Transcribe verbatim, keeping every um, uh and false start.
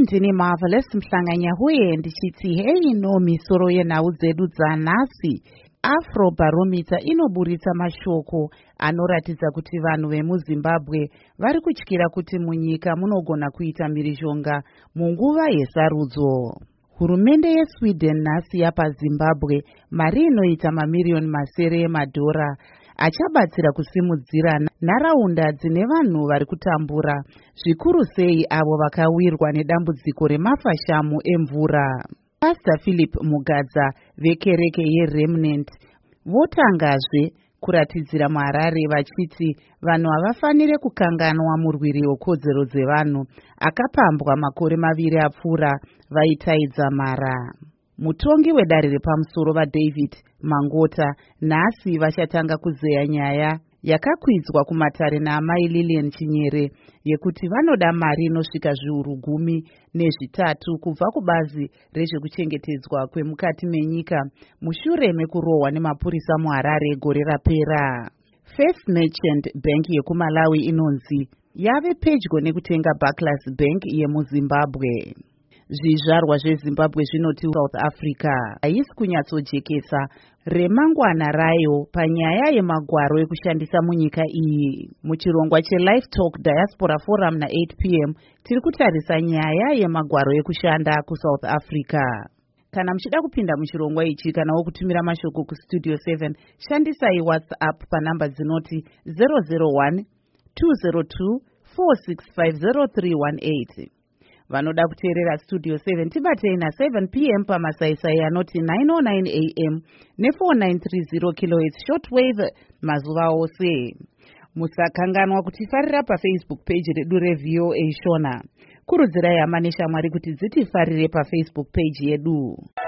ndini Marvelous Mhlanganya huye ndichiti hei no misoro yenhau dzedu dzanhasi. Afro Barometer inoburitsa mashoko anoratidza kuti vanhu vemuZimbabwe vari kutyira kuti munyika munogona kuita mhirizhonga munguva yesarudzo. Hurumende yeSweden nhasi yapa Zimbabwe mari inoita mamiriyoni masere emadhora achabatsira kusimudzira nharaunda dzine vanhu vari kutambura, zvikuru sei avo vakawirwa nedambudziko remafashamu emvura. Pastor Philip Mugadza vekereke yeRemnant votangazve kuratidzira muHarare vachiti vanhu havafanire kukanganwa murwiri wekodzero dzevanhu akapambwa makore maviri apfuura vaitaidza mara. Mutongi wedare repamusoro vaDavid Mangota nhasi vachatanga kuzeya nyaya yakakwidzwa kumatare naamai Lilian Chinyere yekuti vanoda mari inosvika zviuru gumi nezvitatu kubva kubazi rezvekuchengetedzwa kwemukati menyika mushure mekurohwa nemapurisa muHarare gore rapera. First Merchant Bank yekuMalawi inonzi yave pedyo nekutenga Barclays Bank yemuZimbabwe. Zvizvarwa zveZimbabwe zvinoti South Africa haisi kunyatsojekesa remangwana rayo panyaya yemagwaro ekushandisa munyika iyi. Muchirongwa cheLive Talk Diaspora Forum na eight p m tiri kutarisa nyaya yemagwaro ekushanda kuSouth Africa. Kana muchida kupinda muchirongwa ichi kana wokutumira mashoko kustudio seven, shandisai WhatsApp panhamba dzinoti zero zero one two zero two four six five zero three one eight. Vanoda kuteerera Studio seven tibatei na seven p m pamasaisai anoti nine oh nine a m ne four nine three zero kilohertz shortwave mazuva ose. Musakanganwa kutifarira paFacebook page redu reV O A Shona. Kurudzirai hama neshamwari kuti dzitifarire paFacebook page yedu.